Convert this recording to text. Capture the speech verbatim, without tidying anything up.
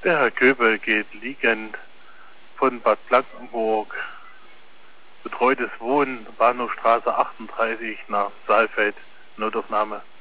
Der Herr Köbel geht liegend von Bad Blankenburg, betreutes Wohnen, Bahnhofstraße achtunddreißig nach Saalfeld, Notaufnahme.